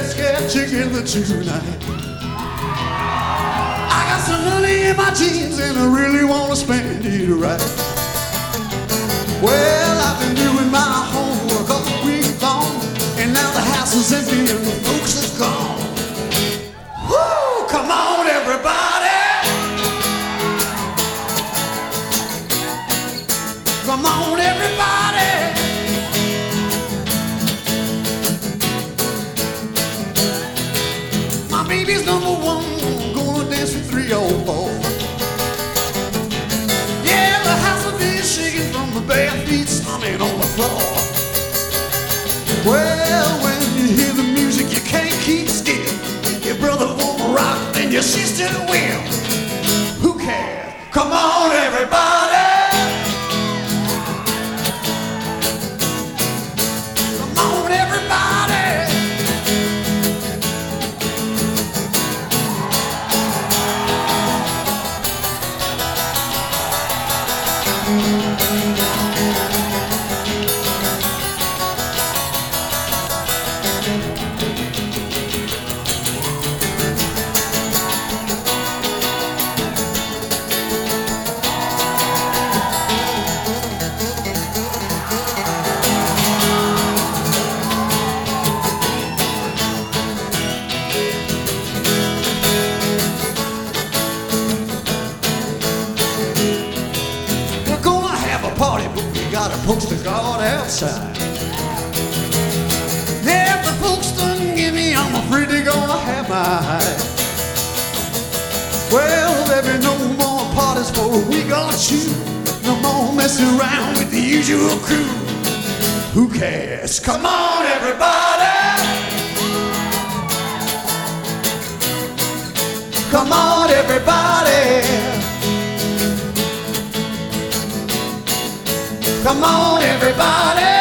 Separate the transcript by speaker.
Speaker 1: let's get together tonight. I got some money in my jeans and I really wanna spend it right. Well, I've been doing my homework all week long, and now the house is empty and the folks is gone. Woo! Come on, everybody! Come on, everybody! My baby's number one, gonna dance with 304. Yeah, the house will be shaking from the bare feet slumming on the floor. Well, when you hear the music, you can't keep still. Your brother won't rock, and your sister will. Who cares? Come on, everybody! Come on, everybody! Party, but we got a poster guard outside. Yeah, if the folks don't give me, I'm afraid they're gonna have my hide. Well, there'll be no more parties for a week or two. No more messing around with the usual crew. Who cares? Come on, everybody! Come on, everybody! Come on, everybody!